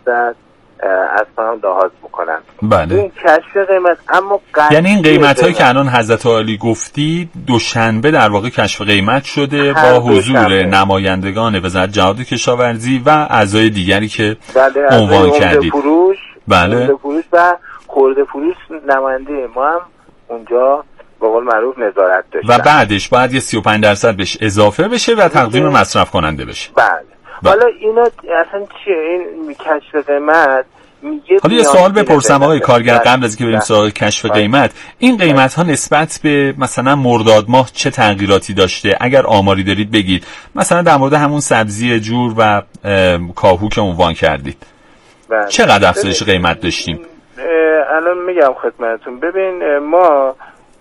از فهم لحاظ میکنن. بله. این کشف قیمت اما یعنی این قیمت هایی که الان حضرت عالی گفتی دوشنبه در واقع کشف قیمت شده با حضور نمایندگان وزارت جهاد کشاورزی و اعضای دیگری که عنوان کردید. بله. فروش و خرده فروش نماینده ما هم اونجا به قول معروف نظارت داشتن و بعدش باید یه 35% بهش اضافه بشه و تقدیم مصرف کننده بشه. بله. حالا اینا اصلا چیه این کشف قیمت؟ حالا یه سوال بپرسم آقای کارگر قبل از اینکه بریم سراغ کشف قیمت، این قیمت ها نسبت به مثلا مرداد ماه چه تغییراتی داشته؟ اگر آماری دارید بگید، مثلا در مورد همون سبزی جور و کاهو که عنوان کردید چقدر افزایش قیمت داشتیم؟ الان میگم خدمتتون. ببین ما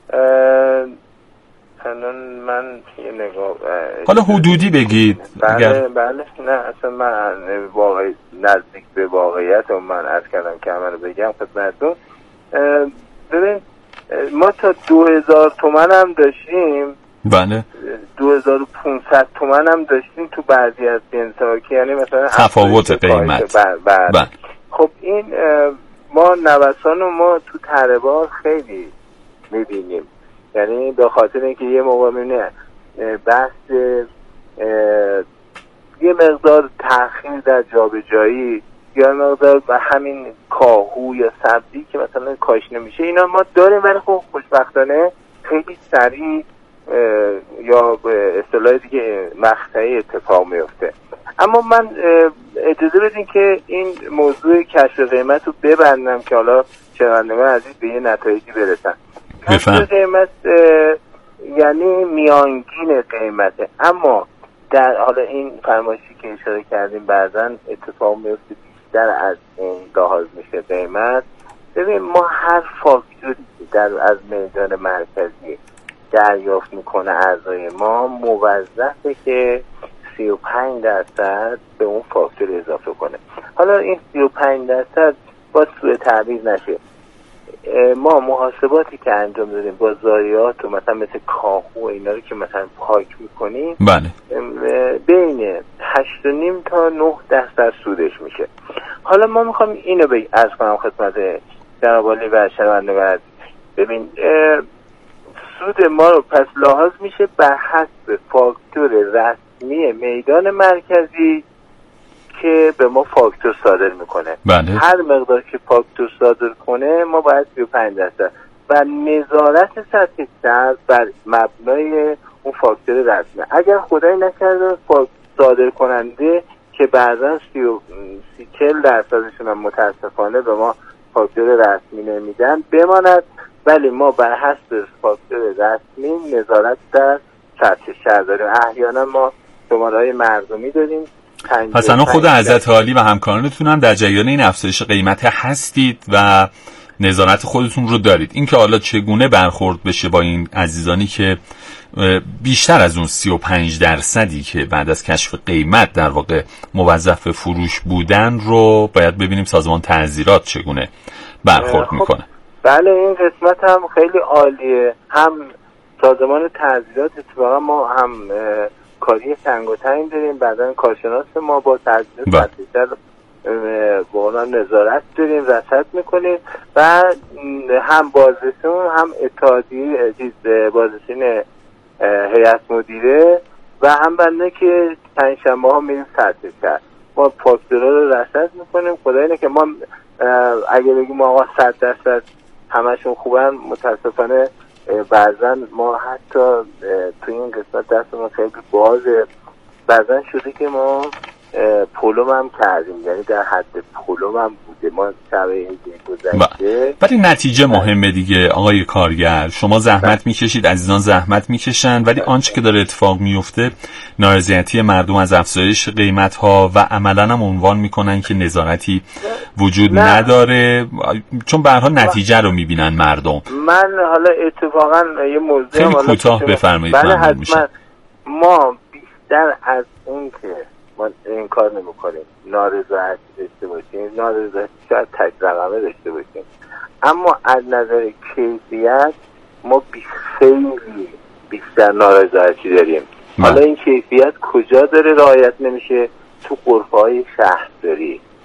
الان من یه نگاه حالا حدودی بگید. بله نه اصلا من واقعی نزدیک به واقعیت و من عرض کردم که من بگم خدمتتون. ببین ما تا 2000 تومان هم داشتیم. بله. 2500 تومان هم داشتیم تو بعضی از جنس‌ها که یعنی مثلا تفاوت قیمت. بله. خب این ما نوسان رو ما تو تره‌بار خیلی می‌بینیم، یعنی به خاطر اینکه یه موقع می‌بینه بحث یه مقدار تأخیر در جابجایی یا مقدار به همین کاهو یا سبزی که مثلا کاش نمیشه اینا ما داریم، ولی خب خوشبختانه خیلی سریع یا به اصطلاح دیگه مقطعی اتفاق میفته. اما من اجازه بدین که این موضوع کشف قیمت رو ببندم که حالا شنوندگان عزیز به یه نتایجی برسن. کشف قیمت یعنی میانگین قیمته، اما در حالا این فرمایشی که اشاره کردیم بعضا اتفاق میفته بیشتر از این لحاظ میشه قیمت. ببین ما هر فاکتوری از میدان مرکزی دریافت میکنه اعضای ما موظفه که 35% به اون فاکتور اضافه کنه. حالا این 35% با سوء تعبیر نشه، ما محاسباتی که انجام دادیم با ضایعات و مثلا مثل کاهو اینا رو که مثلا پاک میکنیم بله بین 8.5 تا 9% سودش میشه. حالا ما میخوام اینو عرض کنم خدمت جناب عالی و شنوندگان. ببین سود ما رو پس لحاظ میشه بر حسب فاکتور رسمی میدان مرکزی که به ما فاکتور صادر میکنه. بله. هر مقدار که فاکتور صادر کنه ما باید 35% و نظارت سطح سر بر مبنای اون فاکتور رسمی. اگر خدای نکرده صادر کننده که بعضا 30-40% هم متاسفانه به ما فاکتور رسمی نمیدن بماند، ولی ما بر حسب فاکتور رسمی نظارت در سطح شهر داریم. احیانا ما شماره‌های مردمی داریم. پس الان خود حضرت عالی و همکارانتون هم در جریان این افزایش قیمت هستید و نظارت خودتون رو دارید. این که حالا چگونه برخورد بشه با این عزیزانی که بیشتر از اون 35% که بعد از کشف قیمت در واقع موظف فروش بودن رو باید ببینیم سازمان تعزیرات چگونه برخورد میکنه. بله این قسمت هم خیلی عالیه. هم سازمان تعزیرات اتفاقا ما هم کاری سنگ و تنگ داریم، بعدن کارشناس ما با تعزیرات بیشتر با نظارت داریم، رصد میکنیم و هم بازرسون هم اتحادیه بازرسین هیئت مدیره و هم بنده که پنجشنبه ها میریم سطح شهر ما فاکتورها رو رصد میکنیم. خدای اینه که ما اگه بگیم آقا 100% همشون خوبن، متاسفانه بعضا ما حتی توی این قسمت دستمون خیلی بازه. بعضا شده که ما پولم هم کردیم، یعنی در حد پولم هم بوده ما شبه گذشته. ولی نتیجه مهمه دیگه آقای کارگر. شما زحمت میکشید، عزیزان زحمت میکشن، ولی آنچه که داره اتفاق میفته نارضایتی مردم از افزایش قیمت ها و عملا هم عنوان میکنن که نظارتی وجود نداره، چون به هر حال نتیجه رو میبینن مردم. من حالا اتفاقا یه موضوع خیلی کوتاه بفرمایید. بله حتما. ما بیشتر از اون که ما این کار نمی‌کنیم نارضایتی داشته باشیم، نارضایتی شاید تک رقمه داشته باشیم، اما از نظر کیفیت ما خیلی بیشتر نارضایتی داریم. حالا این کیفیت کجا داره رعایت نمیشه؟ تو غرفه‌های شهرداری،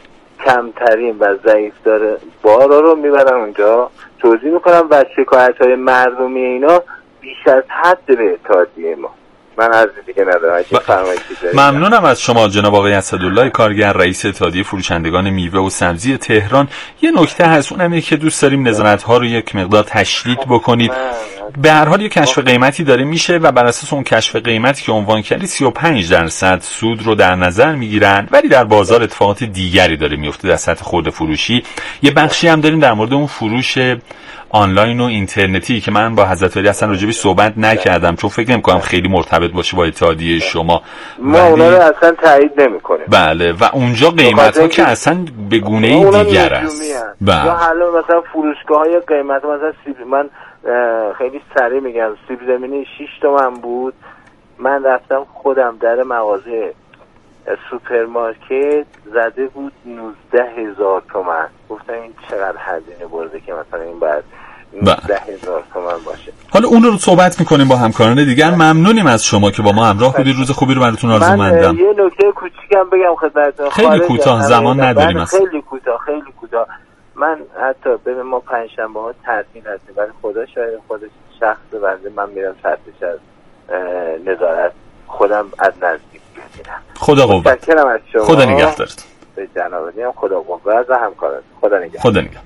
کمترین و ضعیف داره بارا رو میبرن اونجا توضیح میکنم و شکایت‌های مردمی اینا بیش از حد به اتحادیه ما. من عرض دیگه ندارم. ممنونم از شما جناب آقای اسدالله کارگر، رئیس اتحادیه فروشندگان میوه و سبزی تهران. یه نکته هست، اونم اینه که دوست داریم نظارت‌ها رو یک مقدار تشدید بکنید. به هر حال یک کشف قیمتی داره میشه و بر اساس اون کشف قیمتی که عنوان کردی 35% سود رو در نظر میگیرن، ولی در بازار اتفاقات دیگری داره میفته در سطح خرده فروشی. یه بخشی هم داریم در مورد اون فروش آنلاین و اینترنتی که من با حضرت علی اصلا راجبش صحبت نکردم چون فکر نمی‌کنم خیلی مرتبط باشه با اتحادیه شما. ما اونا رو اصلا تایید نمی‌کنیم. بله و اونجا قیمت‌ها که اصلا به گونه‌ای دیگر است. بله. یا حالا مثلا فروشگاه‌های قیمت مثلا سیب، من خیلی سریع میگم سیب زمینی 6 تومن بود، من رفتم خودم در مغازه سوپرمارکت زده بود 19,000 تومان. گفتم این چقدر هزینه برده که مثلا این باید 19,000 تومان باشه. حالا اون رو صحبت میکنیم با همکاران دیگر. ممنونیم از شما که با ما همراه بودید. روز خوبی رو براتون آرزومندم. من یه نکته کوچیکم بگم خدمتتون. خیلی کوتاه، زمان نداریم اصلا. خیلی کوتاه. من حتی ببین ما پنجشنبه‌ها تعطیل هستیم ولی خدا شاید خودش شخص بنده من میرم تفتیش از نظارت خودم از نزدیک ببینم. خدا قوت. متشکرم از شما. خدا نگهدارت. به جناب علی خدا قوت و همکاران. خدا نگهدار.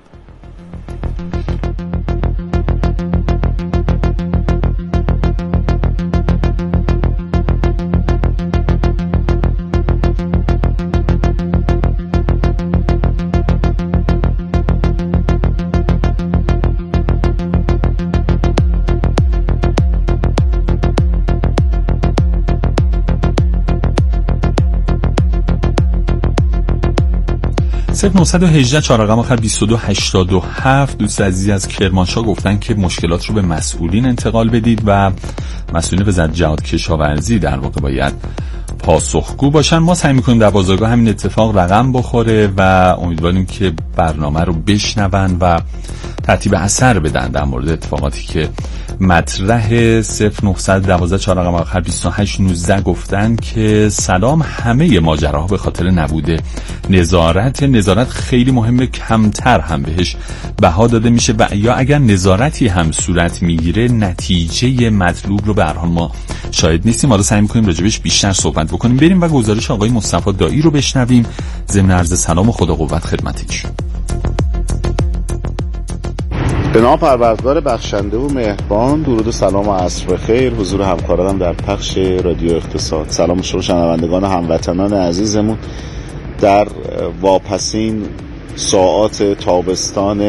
صرف 918 4 رقم آخر 2287. دوست عزیزی از کرمانشاه گفتن که مشکلات رو به مسئولین انتقال بدید و مسئولین وزارت جهاد کشاورزی در واقع باید پاسخگو باشن. ما سعی می‌کنیم در بازارگاه همین اتفاق رقم بخوره و امیدواریم که برنامه رو بشنون و ترتیب اثر بدن در مورد اتفاقاتی که مطرح. 0912 4 رقم آخر 2819 گفتن که سلام، همه ماجراها به خاطر نبوده نظارت خیلی مهمه، کمتر هم بهش بها داده میشه و یا اگر نظارتی هم صورت میگیره نتیجه مطلوب رو به هر حال ما شاهد نیستیم. حالا سعی می‌کنیم راجبش بیشتر صحبت بکنیم. بریم و گزارش آقای مصطفی دایی رو بشنویم. ضمن عرض سلام و خدا قوت خدمتشون. به نام پروردگار بخشنده و مهربان، درود و سلام و عصر بخیر حضور همکارانم در پخش رادیو اقتصاد. سلام شما شنوندگان و هموطنان عزیزمون در واپسین ساعات تابستان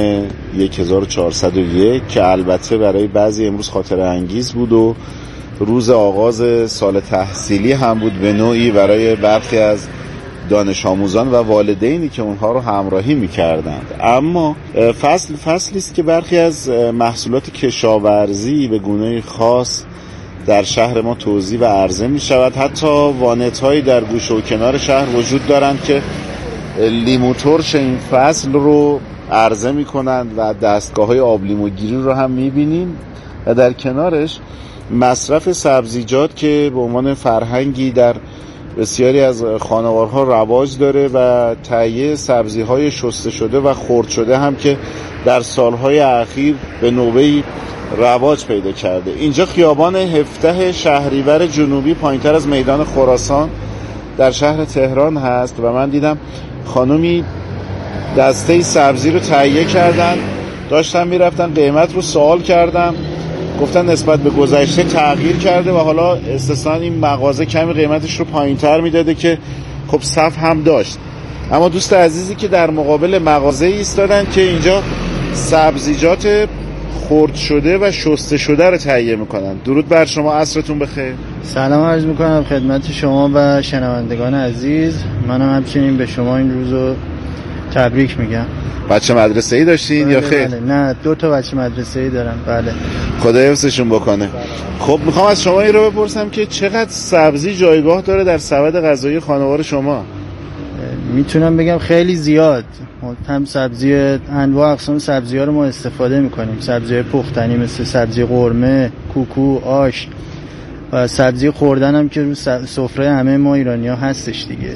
1401 که البته برای بعضی امروز خاطره انگیز بود و روز آغاز سال تحصیلی هم بود به نوعی برای برخی از دانش آموزان و والدینی که اونها رو همراهی می‌کردند. اما فصلی است که برخی از محصولات کشاورزی به گونه خاص در شهر ما توزیع و عرضه می‌شود. حتی وانت‌هایی در گوشه و کنار شهر وجود دارند که لیمو ترش این فصل رو عرضه می‌کنند و دستگاه‌های آب لیموگیری رو هم می‌بینیم و در کنارش مصرف سبزیجات که به عنوان فرهنگی در بسیاری از خانوارها رواج داره و تهیه سبزی‌های شسته شده و خرد شده هم که در سالهای اخیر به نوبه‌ای رواج پیدا کرده. اینجا خیابان 17 شهریور جنوبی پایینتر از میدان خراسان در شهر تهران هست و من دیدم خانومی دسته سبزی رو تهیه کردن، داشتن میرفتن، قیمت رو سوال کردم، گفتن نسبت به گذشته تغییر کرده و حالا استثنا این مغازه کمی قیمتش رو پایین‌تر میداده که خب صف هم داشت. اما دوست عزیزی که در مقابل مغازه ایستادن که اینجا سبزیجات خرد شده و شسته شده رو تهیه میکنن. درود بر شما، عصرتون بخیر. سلام عرض میکنم خدمت شما و شنوندگان عزیز. منم همچنین به شما این روزو تبریک میگم. بچه مدرسه‌ای داشتین بله، یا خیر؟ بله. نه 2 تا بچه مدرسه‌ای دارم. بله. خدا حفظشون بکنه. بله. خب میخوام از شما این رو بپرسم که چقدر سبزی جایگاه داره در سبد غذایی خانوار شما؟ میتونم بگم خیلی زیاد. هم سبزی انواع اقسام سبزی‌ها رو ما استفاده می‌کنیم. سبزی پختنی مثل سبزی قرمه، کوکو، آش و سبزی خوردن هم که رو سفره همه ما ایرانی‌ها هستش دیگه.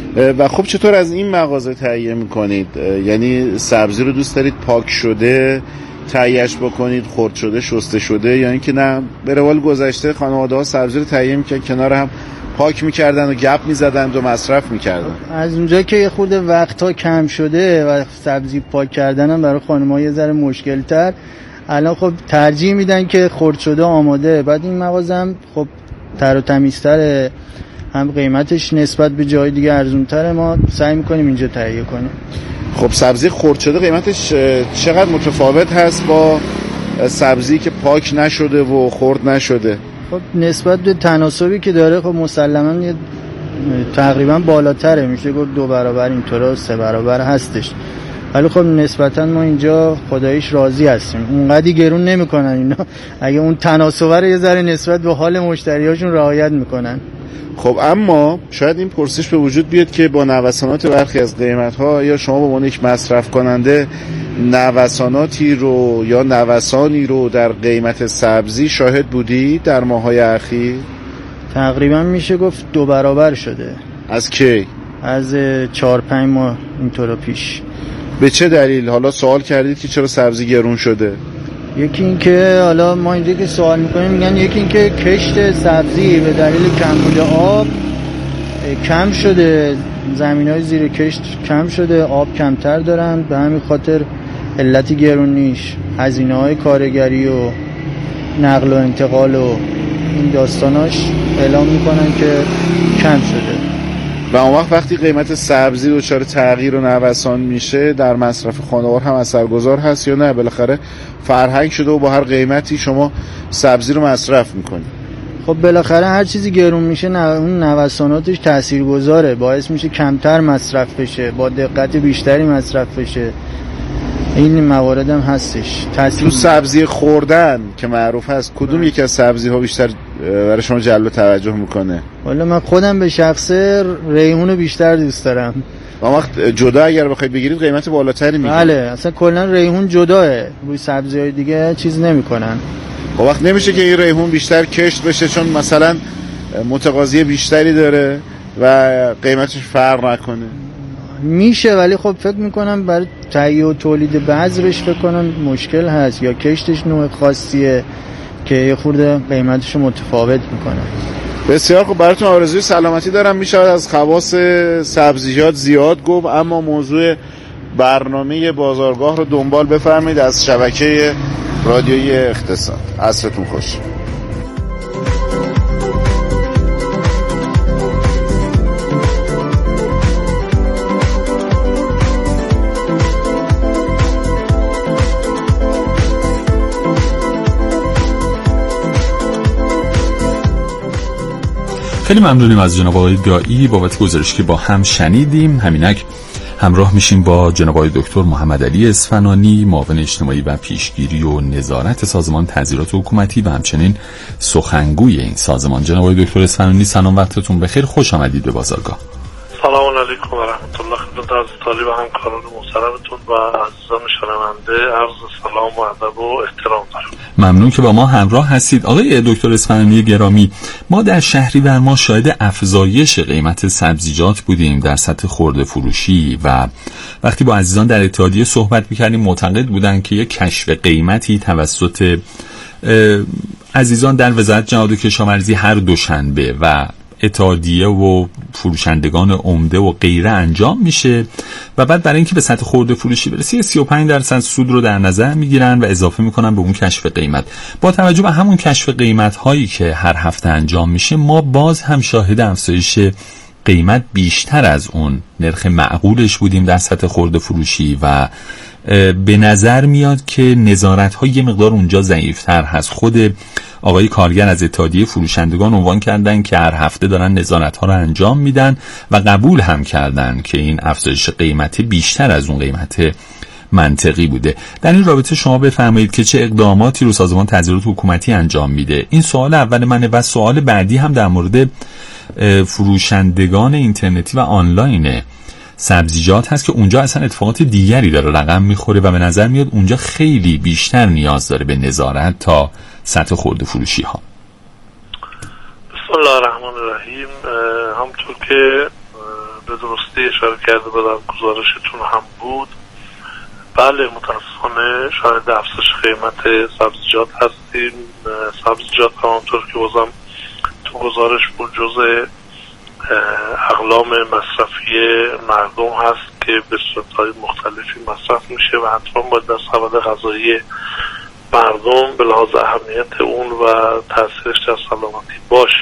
و خب چطور از این مغازه تهیه میکنید؟ یعنی سبزی رو دوست دارید پاک شده تهیهش بکنید، خرد شده شسته شده، یا اینکه نه به روال گذشته خانواده ها سبزی رو تهیه میکنن کنار هم پاک میکردن و گپ میزدن و مصرف میکردن؟ از اونجا که یه خورده وقتها کم شده و سبزی پاک کردن هم برای خانم‌ها یه ذره مشکل تر، الان خب ترجیح میدن که خرد شده آماده. بعد این مغازه هم خب تر و تمیزتره، هم قیمتش نسبت به جای دیگه ارزونتره، ما سعی میکنیم اینجا تهیه کنیم. خب سبزی خرد شده قیمتش چقدر متفاوت هست با سبزی که پاک نشده و خرد نشده؟ خب نسبت به تناسبی که داره خب مسلماً تقریبا بالاتره، میشه گفت 2 برابر اینطورا 3 برابر هستش. ولی خب نسبتاً ما اینجا خداییش راضی هستیم، اونقدی گرون نمیکنن اینا، اگه اون تناسب رو یه ذره نسبت به حال مشتریاشون رعایت میکنن. خب اما شاید این پرسش به وجود بیاد که با نوسانات برخی از قیمت‌ها یا شما به عنوان یک مصرف کننده نوساناتی رو یا نوسانی رو در قیمت سبزی شاهد بودی در ماه‌های اخیر؟ تقریبا میشه گفت 2 برابر شده. از کی؟ از 4-5 ماه اینطورا پیش. به چه دلیل؟ حالا سوال کردید که چرا سبزی گرون شده؟ یکی این که حالا ما اینجا که سوال میکنیم میگن یکی این که کشت سبزی به دلیل کمبود آب کم شده، زمینای زیر کشت کم شده، آب کمتر دارن، به همین خاطر علت گرونیش هزینه‌های کارگری و نقل و انتقال و این داستاناش اعلام میکنن که کم شده. و اون وقتی قیمت سبزی دچار تغییر و نوسان میشه در مصرف خانوار هم اثرگذار هست یا نه؟ بالاخره فرهنگ شده و با هر قیمتی شما سبزی رو مصرف میکنید. خب بالاخره هر چیزی گرون میشه اون نوساناتش تاثیرگذاره، باعث میشه کمتر مصرف بشه، با دقت بیشتری مصرف بشه. این موارد هم هستش. تو سبزی خوردن که معروف هست کدوم یکی از سبزی ها بیشتر برای شما جلب توجه میکنه؟ والا من خودم به شخصه ریحون رو بیشتر دوست دارم. اما وقت جدا اگر بخواید بگیرید قیمت بالاتری میگیره؟ بله اصلا کلا ریحون جداه، روی سبزی‌های دیگه چیز نمیکنن. خب وقت نمیشه که این ریحون بیشتر کشت بشه چون مثلا متقاضی بیشتری داره و قیمتش فرق نکنه؟ میشه، ولی خب فکر میکنم برای تهیه و تولید بذرش فکر کنم مشکل هست، یا کشتش نوع خاصیه که یه خورده قیمتش متفاوت میکنه. بسیار خب، براتون آرزوی سلامتی دارم. میشود از خواص سبزیجات زیاد گفت، اما موضوع برنامه بازارگاه رو دنبال بفرمایید از شبکه رادیویی اقتصاد. عصرتون خوش. خیلی ممنونیم از جناب آقای دایی بابت گزارشی که با هم شنیدیم. همینک همراه میشیم با جناب آقای دکتر محمد علی اصفهانی، معاون اجتماعی و پیشگیری و نظارت سازمان تظاهرات حکومتی و همچنین سخنگوی این سازمان. جناب آقای دکتر اصفهانی سلام، وقتتون بخیر، خوش آمدید به بازارگاه. سلام علیکم و رحمت الله خدمت از طالب و همکاران محترمتون و عزیزان شنونده عرض سلام و ادب و احترام دارم. ممنون که با ما همراه هستید. آقای دکتر اصفهانی گرامی، ما در شهریور ماه شاهد افزایش قیمت سبزیجات بودیم در سطح خرده فروشی و وقتی با عزیزان در اتحادیه صحبت می‌کردیم معتقد بودن که یک کشف قیمتی توسط عزیزان در وزارت جهاد و کشاورزی هر دوشنبه و اتحادیه و فروشندگان عمده و غیره انجام میشه و بعد برای اینکه به سطح خرده فروشی برسه 35% سود رو در نظر میگیرن و اضافه میکنن به اون کشف قیمت. با توجه به همون کشف قیمت هایی که هر هفته انجام میشه، ما باز هم شاهد افزایش قیمت بیشتر از اون نرخ معقولش بودیم در سطح خرده فروشی و به نظر میاد که نظارت ها یه مقدار اونجا ضعیفتر هست. خود آقای کارگر از اتحادیه فروشندگان عنوان کردن که هر هفته دارن نظارت ها رو انجام میدن و قبول هم کردن که این افزایش قیمت بیشتر از اون قیمت منطقی بوده. در این رابطه شما بفرمایید که چه اقداماتی رو سازمان تظاهرات حکومتی انجام میده؟ این سوال اول منه و سوال بعدی هم در مورد فروشندگان اینترنتی و آنلاین سبزیجات هست که اونجا اصلا اتفاقات دیگری داره رقم میخوره و به نظر میاد اونجا خیلی بیشتر نیاز داره به نظارت تا سطح خرده فروشی ها. بسم الله الرحمن الرحیم. همونطور که به درستی اشاره کرده و در گزارشتون هم بود، بله متاسفانه شاهد افزایش قیمت سبزیجات هستیم. سبزیجات همانطور که بازم تو گزارش بود جزء اقلام مصرفی مردم هست که به صورت‌های مختلفی مصرف میشه و حتما باید در سبد غذایی مردم به لحاظ اهمیت اون و تاثیرش در سلامتی باشه.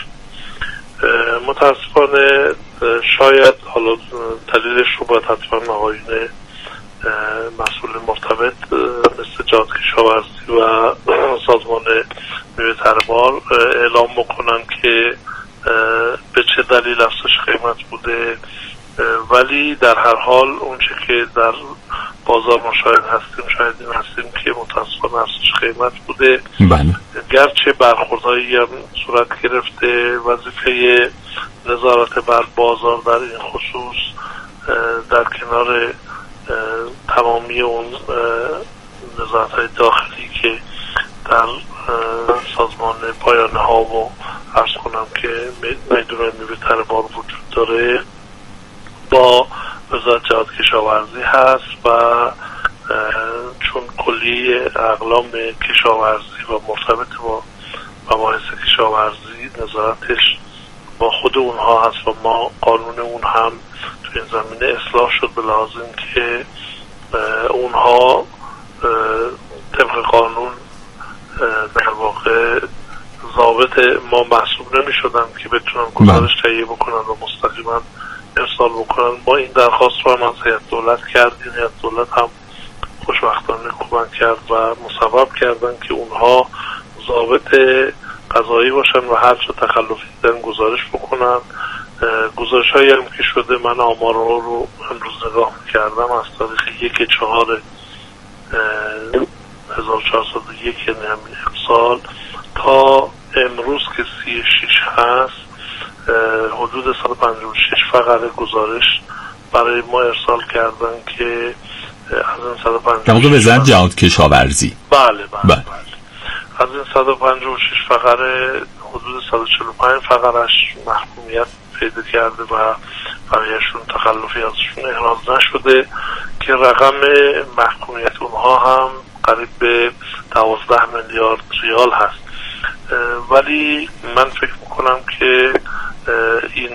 متاسفانه شاید حالا دلیلش رو باید حتما آقایون مسئول مرتبط مثل جهاد کشاورزی و سازمان میوه تربار اعلام بکنن که به چه دلیل افزایش قیمت بوده، ولی در هر حال اونچه که در بازار مشاهد هستیم شاهدیم هستیم که متاسفانه افزایش قیمت بوده. بله. گرچه برخوردهایی هم صورت گرفته، وظیفه نظارت بر بازار در این خصوص در کنار تمامی اون نظارت‌های داخلی که در سازمان پایانه ها و عرض کنم که میدون میوه تربار وجود داره با وزارت جهاد کشاورزی هست و چون کلی اقلام کشاورزی و مرتبط با مباحث کشاورزی نظارتش با خود اونها هست و ما قانون اون هم تو این زمینه اصلاح شد به لحاظ اینکه اونها طبق قانون در واقع ضابط ما محسوب نمی شدن که بتونن گزارش تهیه بکنن و مستقیما ارسال بکنن. ما این درخواست رو هم از هیئت دولت کردیم، هیئت دولت هم خوشبختانه کمک کرد و مصوب کردن که اونها ضابط قضایی باشن و هر چه تخلفی دیدن گزارش بکنن. گزارش هایی هم که شده من آمار رو امروز نگاه کردم از تاریخ 1/4/1401 یعنی همین سال تا امروز که 36 هست حدود 156 فقره گزارش برای ما ارسال کردن که از این 156 وزارت جهاد کشاورزی بله. از این 156 فقره حدود 145 فقرش محکومیت پیدا کرده و برایشون تخلفی ازشون احراز نشده که رقم محکومیت اونها هم قریب به 12 میلیارد ریال هست. ولی من فکر میکنم که این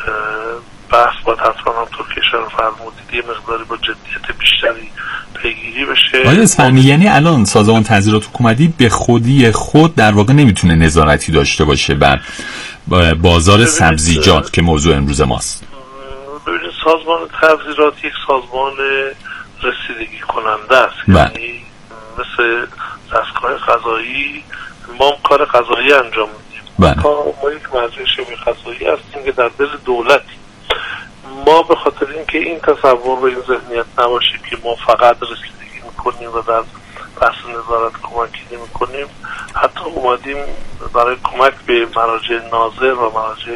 بحث باید حتما همطور که اشاره فرمودید یه مقداری با جدیت بیشتری پیگیری بشه. آیا اسفندی یعنی الان سازمان تعزیرات حکومتی به خودی خود در واقع نمیتونه نظارتی داشته باشه بر بازار سبزیجات که موضوع امروز ماست؟ ببینید سازمان تعزیرات یک سازمان رسیدگی کننده است، یعنی مثل دستگاه قضایی ما کار قضایی انجام میدیم. ما یک مرجع شبه قضایی هستیم که در دل دولتی. ما به خاطر اینکه این تصور و این ذهنیت نباشه که ما فقط رسیدگی میکنیم و در بحث نظارت کمکی نمیکنیم، حتی اومدیم برای کمک به مراجع ناظر و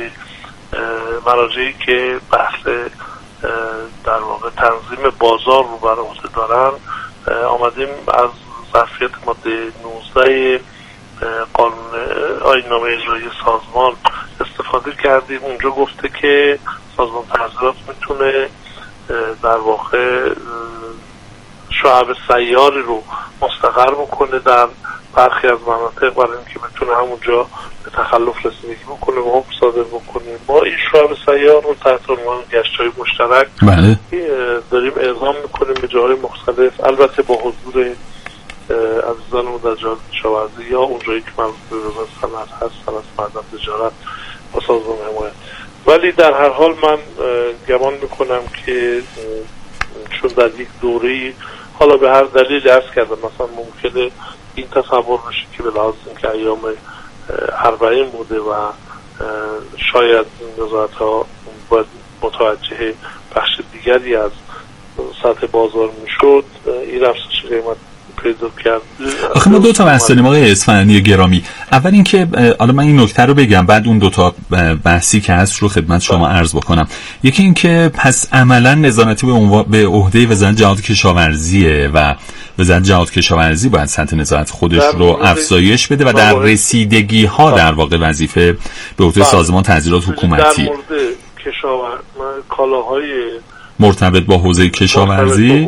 مراجعی که بحث در واقع تنظیم بازار رو بر عهده دارن آمدیم از ظرفیت ماده 19 قانون آیین‌نامه اجرایی سازمان استفاده کردیم. اونجا گفته که سازمان تعزیرات میتونه در واقع شعب سیاری رو مستقر بکنه در برخی از مناطق برای اینکه بتونه همونجا به تخلف رسیدگی بکنه و حکم صادر بکنه. ما این شعب سیار رو تحت عنوان گشت‌های مشترک داریم اعزام میکنیم به جاهای مختلف، البته با حضور عزیزانمون در جهاد کشاورزی یا اونجایی که مربوط به وزارت صنعت هست، صنعت معدن تجارت و سازمان حمایت. ولی در هر حال من گمان میکنم که چون در یک دوره‌ای حالا به هر دلیل عرض کردم مثلا ممکنه این تصور بشه که به لحاظ اینکه ایام اربعین بوده و شاید نظارت ها باید متوجه بخش دیگری از سطح بازار میشد این افزایش قیمت پیدا کرد. آخه ما دو تا بحث داریم آقای اصفهانی گرامی. اول اینکه حالا من این نکته رو بگم بعد اون دو تا بحثی که هست رو خدمت شما عرض بکنم. یکی اینکه پس عملا نظارتی به عهده وزارت جهاد کشاورزیه و وزارت جهاد کشاورزی باید سطح نظارت خودش رو افزایش بده و در رسیدگی ها در واقع وظیفه به عهده سازمان تعزیرات حکومتی. کالاهای مرتبط با حوزه کشاورزی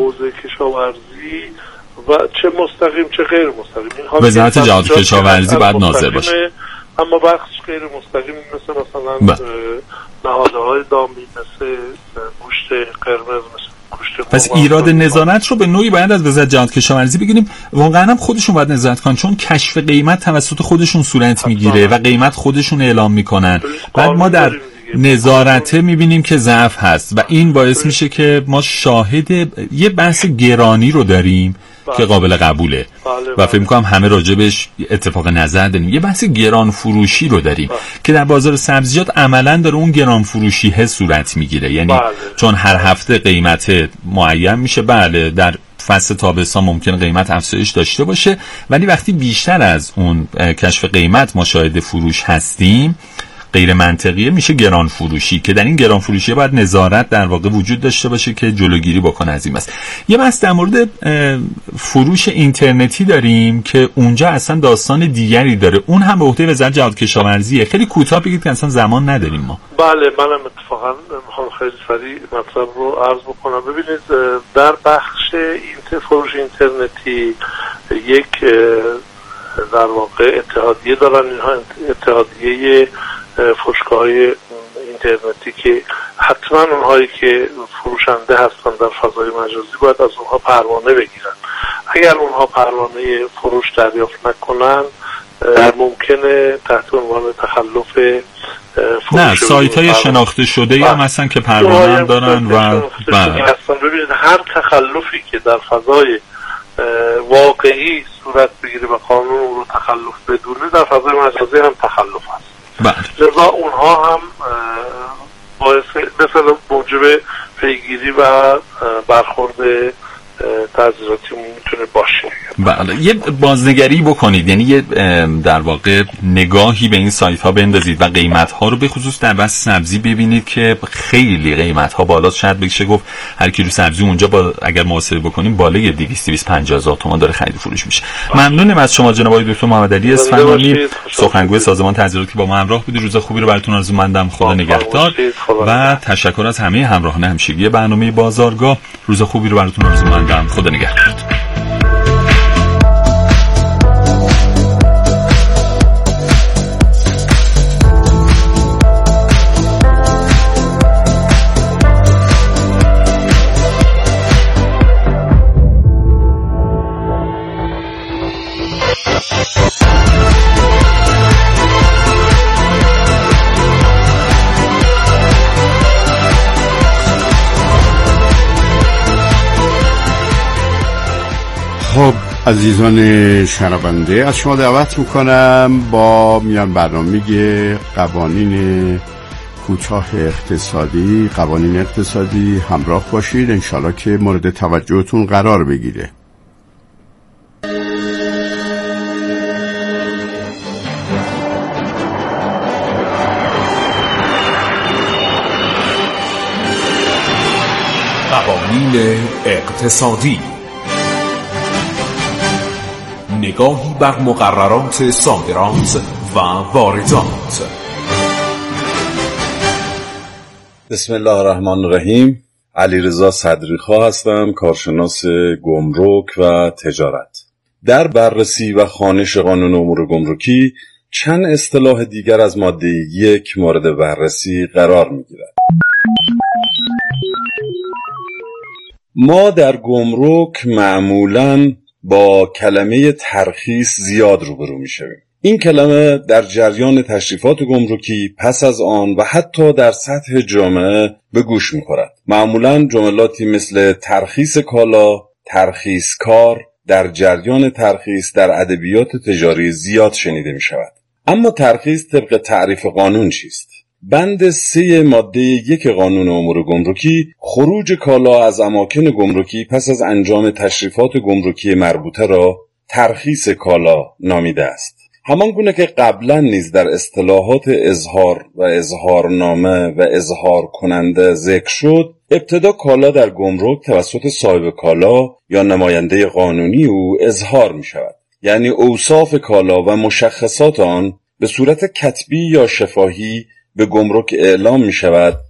و چه مستقیم چه غیر مستقیم. وزارت جهاد کشاورزی باید ناظر باشه، اما بخش غیر مستقیم مثلا نهادهای دامی، مثل گوشت قرمز، پس ایراد نظارت رو به نوعی باید از وزارت جهاد کشاورزی بگیریم. واقعا هم خودشون باید نظارت کنن، چون کشف قیمت توسط خودشون صورت میگیره و قیمت خودشون اعلام میکنن. بعد ما در نظارت میبینیم که ضعف هست و این باعث میشه که ما شاهد یه بحث گرانی رو داریم که قابل قبوله و فکر میکنم همه راجبش اتفاق نظر داریم. یه بحث گران فروشی رو داریم که در بازار سبزیجات عملا داره اون گران فروشی صورت میگیره، یعنی چون هر هفته قیمت معین میشه. بله در فصل تابستان ممکن قیمت افزایش داشته باشه، ولی وقتی بیشتر از اون کشف قیمت ما شاهد فروش هستیم غیر منطقیه، میشه گران فروشی که در این گران فروشی باید نظارت در واقع وجود داشته باشه که جلوگیری بکنه از این بس. یه بحث در مورد فروش اینترنتی داریم که اونجا اصلا داستان دیگری داره، اون هم به عهده وزارت جهاد کشاورزیه. خیلی کوتاه بگید که اصلا زمان نداریم ما. بله منم اتفاقا میخوام خیلی سریع مطلب رو عرض بکنم. ببینید در بخش فروش اینترنتی یک در واقع اتحادیه دارن، اینها اتحادیه فروشگاه‌های اینترنتی که حتما اونهایی که فروشنده هستن در فضای مجازی باید از اونها پروانه بگیرن. اگر اونها پروانه فروش دریافت نکنن ممکنه تحت عنوان تخلف فروش نه سایت‌های شناخته شده هم مثلا که پروانه هم دارن و ببینید هر تخلفی که در فضای واقعی صورت بگیره و قانون اون رو تخلف بدونه در فضای مجازی هم تخلف هست. لذا اونها هم باعث مثلا موجب پیگیری و برخورد تعزیراتی میتونه باشه. بله یه بازنگری بکنید، یعنی یه در واقع نگاهی به این سایت ها بندازید و قیمت ها رو به خصوص در بحث سبزی ببینید که خیلی قیمت ها بالاست. شاید بشه گفت هر کیلو سبزی اونجا با اگر محاسبه بکنیم بالای 250,000 تومان داره خرید فروش میشه. ممنونم از شما جناب آقای دکتر محمد علی اصفهانی، سخنگوی سازمان تعزیراتی که با ما همراه بودید. روز خوبی رو براتون آرزو مندم. خدا نگهدار و تشکر از همه همراهان همشگی برنامه بازارگاه. روز خوبی رو براتون آرزو مندم. خدا نگهدار. خب عزیزان شنونده، از شما دعوت میکنم با میان برنامه قوانین کوتاه اقتصادی، قوانین اقتصادی همراه باشید، انشالله که مورد توجهتون قرار بگیره. قوانین اقتصادی، نگاهی بر مقررات صادرات و واردات. بسم الله الرحمن الرحیم. علیرضا صدریخا هستم، کارشناس گمرک و تجارت. در بررسی و خوانش قانون امور گمرکی چند اصطلاح دیگر از ماده 1 مورد بررسی قرار می‌گیرد. ما در گمرک معمولاً با کلمه ترخیص زیاد روبرو میشویم. این کلمه در جریان تشریفات گمرکی پس از آن و حتی در سطح جامعه به گوش میخورد. معمولاً جملاتی مثل ترخیص کالا، ترخیص کار، در جریان ترخیص در ادبیات تجاری زیاد شنیده میشود. اما ترخیص طبق تعریف قانون چیست؟ بند 3 ماده 1 قانون امور گمرکی خروج کالا از اماکن گمرکی پس از انجام تشریفات گمرکی مربوطه را ترخیص کالا نامیده است. همان گونه که قبلا نیز در اصطلاحات اظهار و اظهارنامه و اظهار کننده ذکر شد، ابتدا کالا در گمرک توسط صاحب کالا یا نماینده قانونی او اظهار می شود. یعنی اوصاف کالا و مشخصات آن به صورت کتبی یا شفاهی به گمرک اعلام می شود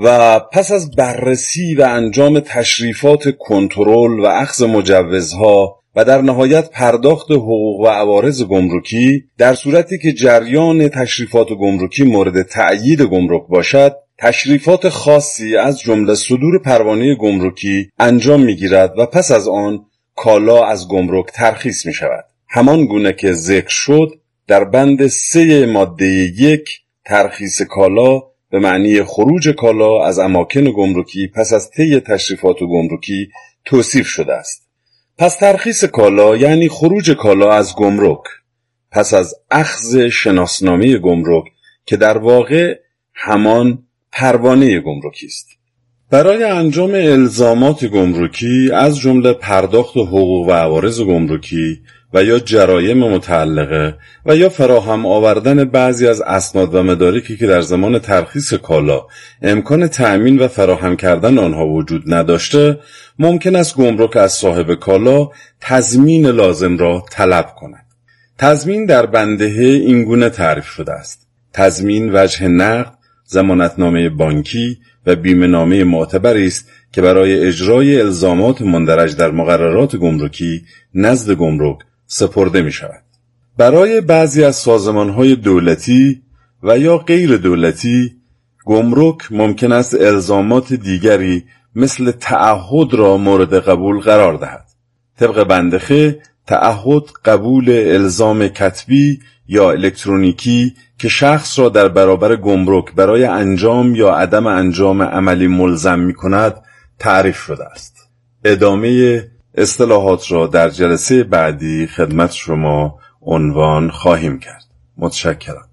و پس از بررسی و انجام تشریفات کنترل و اخذ مجوزها و در نهایت پرداخت حقوق و عوارض گمرکی، در صورتی که جریان تشریفات گمرکی مورد تأیید گمرک باشد، تشریفات خاصی از جمله صدور پروانه گمرکی انجام می‌گیرد و پس از آن کالا از گمرک ترخیص می‌شود. همان گونه که ذکر شد در بند 3 ماده 1 ترخیص کالا به معنی خروج کالا از اماکن گمرکی پس از طی تشریفات گمرکی توصیف شده است. پس ترخیص کالا یعنی خروج کالا از گمرک پس از اخذ شناسنامه گمرک که در واقع همان پروانه گمرکی است. برای انجام الزامات گمرکی از جمله پرداخت حقوق و عوارض گمرکی و یا جرایم متعلقه و یا فراهم آوردن بعضی از اسناد و مدارکی که در زمان ترخیص کالا امکان تأمین و فراهم کردن آنها وجود نداشته، ممکن است گمرک از صاحب کالا تضمین لازم را طلب کند. تضمین در بنده این گونه تعریف شده است: تضمین وجه نقد، ضمانتنامه بانکی و بیمه‌نامه معتبری است که برای اجرای الزامات مندرج در مقررات گمرکی نزد گمرک سپرده می شود. برای بعضی از سازمان‌های دولتی و یا غیر دولتی، گمرک ممکن است الزامات دیگری مثل تعهد را مورد قبول قرار دهد. طبق بند خ، تعهد قبول الزام کتبی یا الکترونیکی که شخص را در برابر گمرک برای انجام یا عدم انجام عملی ملزم می کند تعریف شده است. ادامه اصطلاحات را در جلسه بعدی خدمت شما عنوان خواهیم کرد. متشکرم.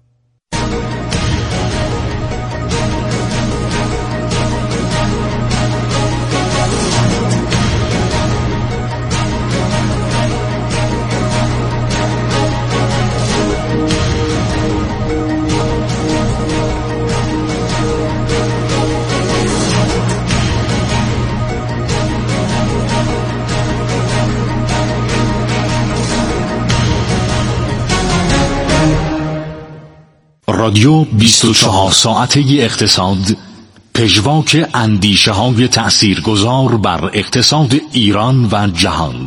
رادیو 24 ساعته اقتصاد، پژواک اندیشه های تأثیرگذار بر اقتصاد ایران و جهان.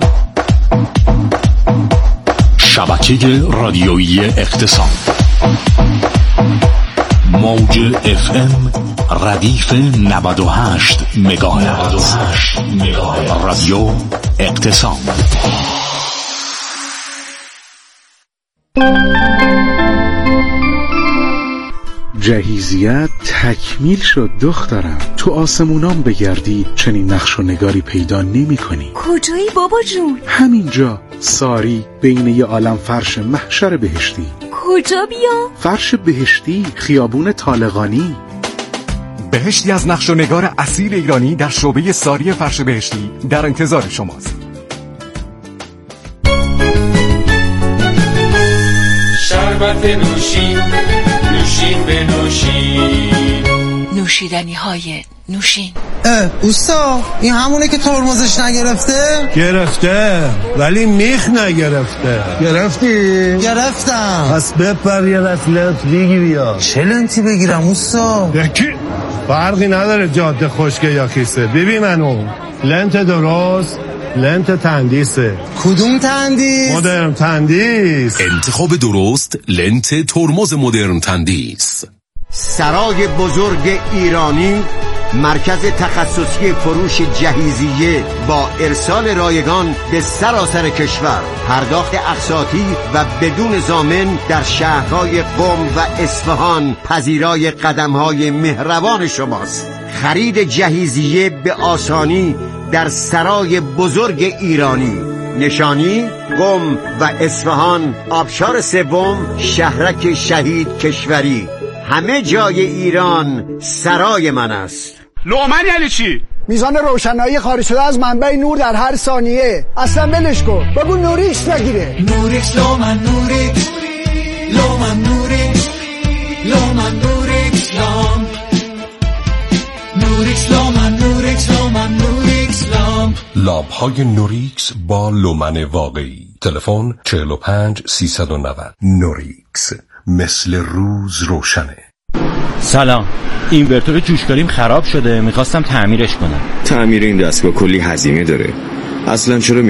شبکه رادیویی اقتصاد، موج FM ردیف 98 مگاهرتز. رادیو اقتصاد. جهیزیت تکمیل شد دخترم. تو آسمونام بگردی چنین نقش و نگاری پیدا نمی کنی. کجایی بابا جون؟ همینجا ساری بین یه عالم فرش محشر بهشتی. کجا بیام؟ فرش بهشتی، خیابون طالقانی. بهشتی از نقش و نگار اصیل ایرانی در شعبه ساری فرش بهشتی در انتظار شماست. شربت نوشین، نوشین به نوشین، نوشیدنی های نوشین. اوستا این همونه که ترمزش نگرفته؟ گرفته ولی میخ نگرفته. گرفتی؟ گرفتم. پس بپر یه دست لنت بگیر. چه لنتی بگیرم اوستا؟ یکی فرقی نداره جاده خشکه یا کیسه. ببین منو لنت درست، لنت تندیسه. کدوم تندیس؟ مدرن تندیس. انتخاب درست لنت ترمز مدرن تندیس. سرای بزرگ ایرانی، مرکز تخصصی فروش جهیزیه با ارسال رایگان به سراسر کشور، پرداخت اقساطی و بدون ضامن در شهرهای قم و اصفهان پذیرای قدمهای مهربان شماست. خرید جهیزیه به آسانی در سرای بزرگ ایرانی، نشانی قم و اصفهان، آبشار سوم، شهرک شهید کشوری. همه جای ایران سرای من است. لومن یعنی چی؟ میزان روشنایی خارج شده از منبع نور در هر ثانیه. اصلا ولش کن، بگو نوریکس بگیره. نوریکس لومن، نوریکس لومن، نوریکس لومن، نوریکس لام، نوریکس لومن، نوریکس لومن، نوریکس لام. لامپ‌های نوریکس با لومن واقعی. تلفن 45 390. نوریکس، مثل روز روشنه. سلام، اینورتور جوشکاریم خراب شده، میخواستم تعمیرش کنم. تعمیر این دستگاه کلی هزینه داره. اصلا چرا